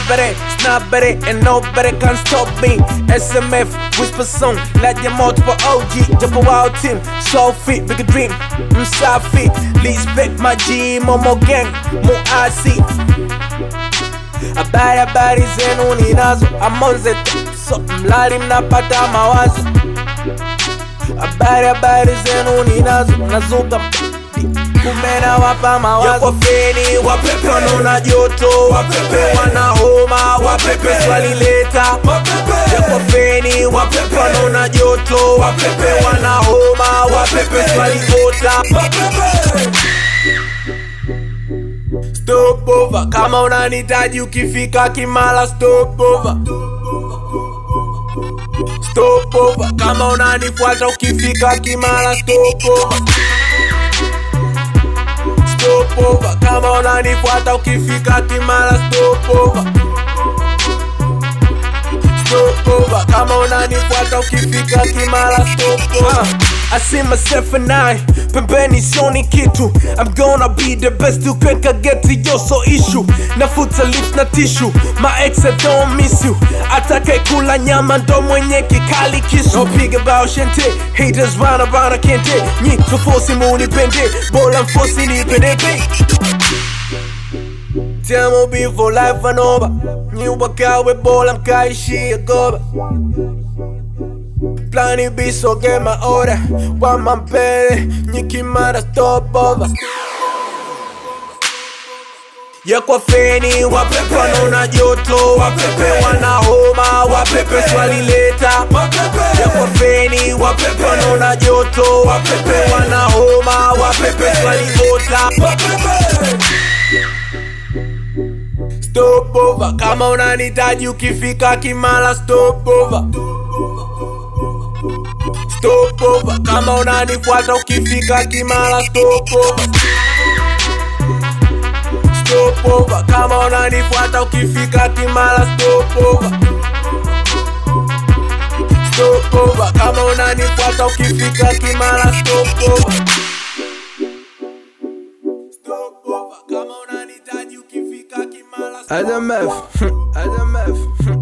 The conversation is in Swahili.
Robbery, snobbery, and nobody can stop me. SMF, whisper song, like your multiple OG. Jump a wild team, so fit, big dream. Msafi, respect my G, Momo gang, mo asi. Habari zenu ninazo, amonze so mlali mnapata mawazo. Habari zenu ninazo, nazuka kumena wapa mawazo. Yoko feni, wapepe wanona joto, wapepe wana homa, wapepe swali leta. Yoko feni, wapepe wanona joto, wapepe wana homa, wapepe swali ota. Stop over, kama unanitaji ukifika Kimara stop over. Stop over, kama unanifuata ukifika Kimara stop over. Stop over, kama unanifuata ukifika Kimara stop over. Stop over, kama unanifuata ukifika Kimara stop over. I see myself and I, pembeni sioni kitu. I'm gonna be the best you can get to your so issue. Nafuta lips na tissue, my ex I don't miss you. Atake kula nyama ndo mwenye kikali kisu. No pig about shente, haters round around I can't take. Nyi tufosi muni pende, bola mfosi ni pende. Temo be for life and over. Nyi wakawe bola mkaishi ya goba. Plani B so get my order. Wama mpele, nyi Kimara stop over. Yako feni, wapepe wanona joto, wapepe wana homa, wapepe swali leta. Yako feni, wapepe wanona joto, wapepe wana homa, wapepe swali ota. Stop over, kama unanitaji ukifika Kimara stop over. Stop over, kama unanifuata ukifika Kimara stop over. Stop over, kama unanifuata ukifika Kimara stop over. Stop over, kama unanifuata ukifika Kimara stop over. Stop over, kama unanitaji ukifika Kimara stop over. SMF